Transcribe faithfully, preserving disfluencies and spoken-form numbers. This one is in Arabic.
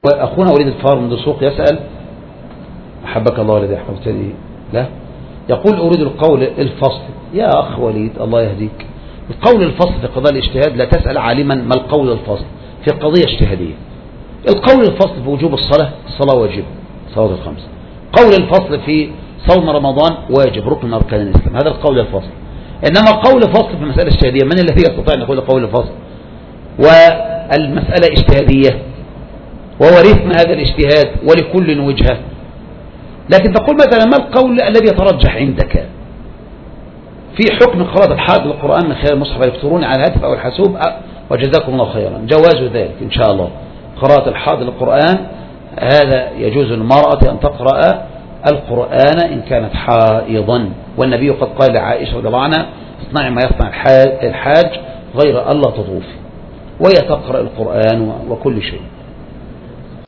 أخونا وليد الفار من دسوق يسأل أحبك الله ولدي أحببتني لا يقول أريد القول الفصل. يا أخ وليد الله يهديك، القول الفصل في قضاء الاجتهاد لا تسأل عالما ما القول الفصل في قضية اجتهادية. القول الفصل في وجوب الصلاة، الصلاة واجب صلاة الخمس. قول الفصل في صوم رمضان واجب ركن من أركان الإسلام، هذا القول الفصل. إنما قول فصل في مسألة اجتهادية من الذي يستطيع أن يقول قول الفصل والمسألة اجتهادية وهو رثم هذا الاجتهاد ولكل وجهة؟ لكن تقول مثلا ما القول الذي يترجح عندك في حكم قراءة الحائض للقرآن من خلال المصحف يفترون على الهاتف أو الحاسوب؟ وجزاكم الله خيرا، جواز ذلك إن شاء الله. قراءة الحائض للقرآن هذا يجوز للمرأة أن تقرأ القرآن إن كانت حائضا، والنبي قد قال لعائشة رضي الله عنها اصنعي ما يصنع الحاج غير ألا تطوفي، وهي تقرأ القرآن وكل شيء.